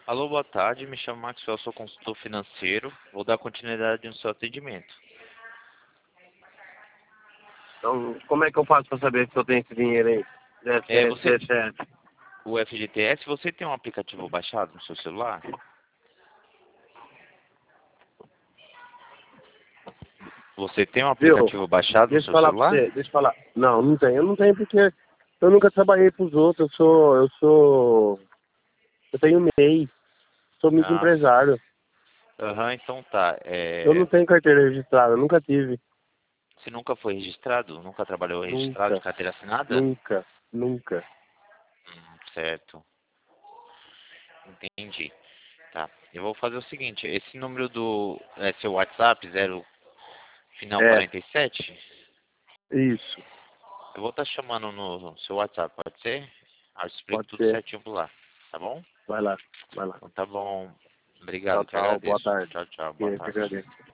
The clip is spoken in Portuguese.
Alô, boa tarde. Me chamo Maxwell, sou consultor financeiro. Vou dar continuidade no seu atendimento. Então, como é que eu faço para saber se eu tenho esse dinheiro aí? O FGTS, você tem um aplicativo baixado no seu celular? Você tem um aplicativo baixado no Deixa eu seu falar pra celular? você, deixa eu falar. Não, não tenho. Eu não tenho porque eu nunca trabalhei pros outros. Eu tenho MEI. Sou Ah, microempresário. então tá. Eu não tenho carteira registrada, eu nunca tive. Você nunca foi registrado? Nunca trabalhou registrado de Nunca, carteira assinada? nunca, nunca. Certo. Entendi. Tá. Eu vou fazer o seguinte, esse número do seu WhatsApp, final É, 47, isso. eu vou estar chamando no seu WhatsApp, pode ser? Eu explico Pode tudo ser. certinho por lá, tá bom? Vai lá, vai lá. Então tá bom. Tchau, Obrigado, te tchau. Boa agradeço. tarde. Tchau, tchau. Boa Eu que tarde. agradeço.